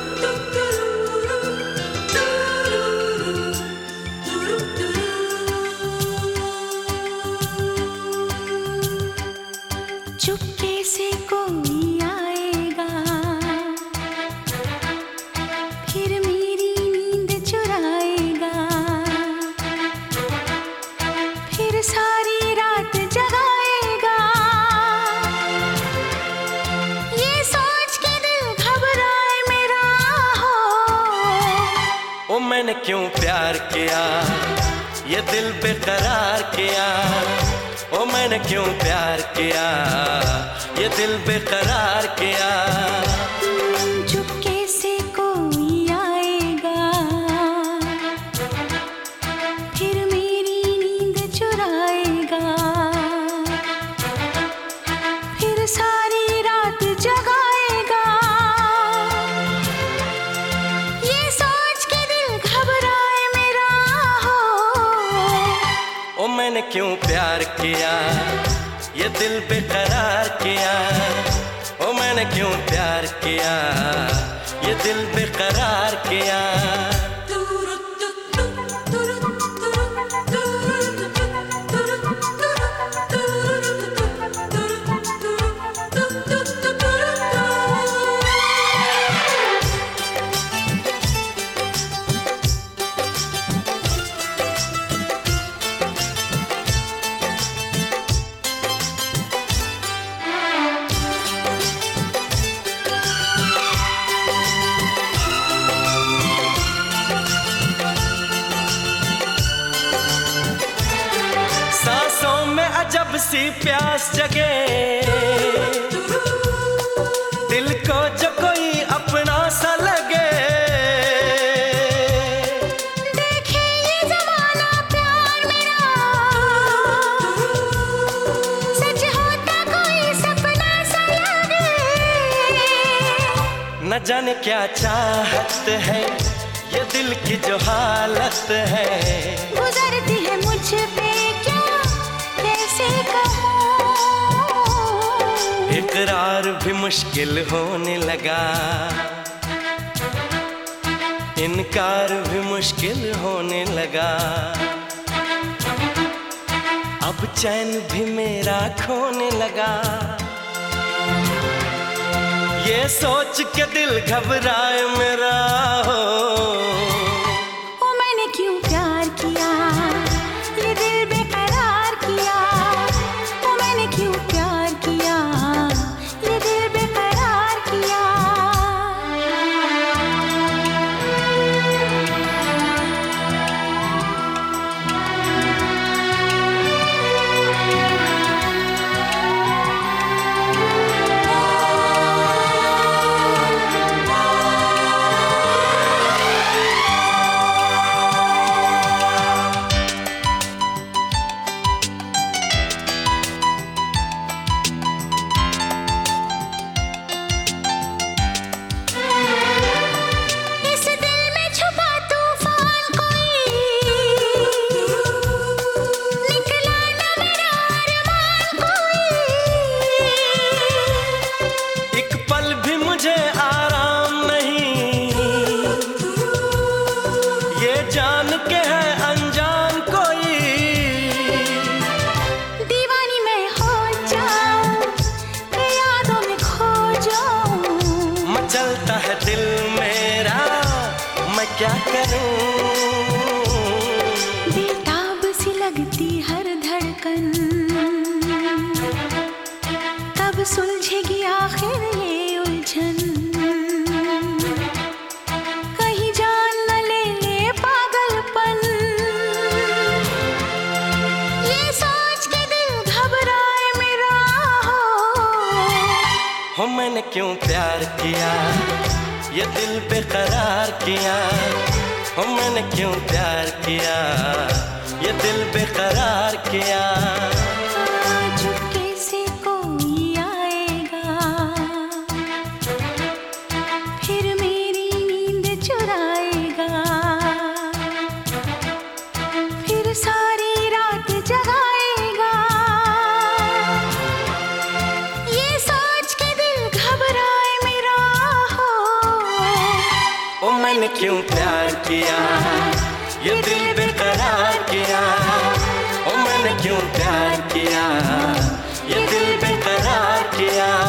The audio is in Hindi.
चुपके से कोई आएगा, फिर मेरी नींद चुराएगा, फिर सारी रात जगाएगा। ये सोच के दिल घबराए मेरा हो, ओ मैंने क्यों प्यार किया, ये दिल बेकरार किया। ओ मैंने क्यों प्यार किया, ये दिल बेकरार किया। चुपके से कोई आएगा, फिर मेरी नींद चुराएगा, फिर सारी रात जगाएगा। ये सोच के दिल घबराए मेरा हो, ओ मैंने क्यों प्यार किया, ये दिल बेकरार किया। ओ मैंने क्यों प्यार किया, ये दिल बेकरार किया। जब सी प्यास जगे, दिल को जो कोई अपना सा लगे। देखे ये जमाना प्यार मेरा, सच होता कोई सपना सा लगे। न जाने क्या चाहत है, ये दिल की जो हालत है। गुजरती है मुझ पे क्या कैसे कहूँ, इकरार भी मुश्किल होने लगा, इनकार भी मुश्किल होने लगा। अब चैन भी मेरा खोने लगा, ये सोच के दिल घबराए मेरा हो। ओ मैंने क्यों प्यार किया, ये दिल बेकरार किया। ओ मैंने क्यों प्यार किया, ये दिल बेकरार किया। जान के है अनजान कोई, दीवानी मैं हो जाऊं, यादों में खो जाऊं। मचलता है दिल मेरा, मैं क्या करूं। बेताब सी लगती हर धड़कन, कब सुलझेगी आखिर ये उलझन। हो मैंने क्यों प्यार किया, ये दिल बेकरार किया। हो मैंने क्यों प्यार किया, ये दिल बेकरार किया। चुपके से कोई आएगा, फिर मेरी नींद चुराएगा, फिर सारी रात जगाएगा। ये सोच के दिल घबराए मेरा हो, क्यों प्यार किया, ये दिल बेकरार किया। ओ मैंने क्यों प्यार किया, ये दिल बेकरार किया।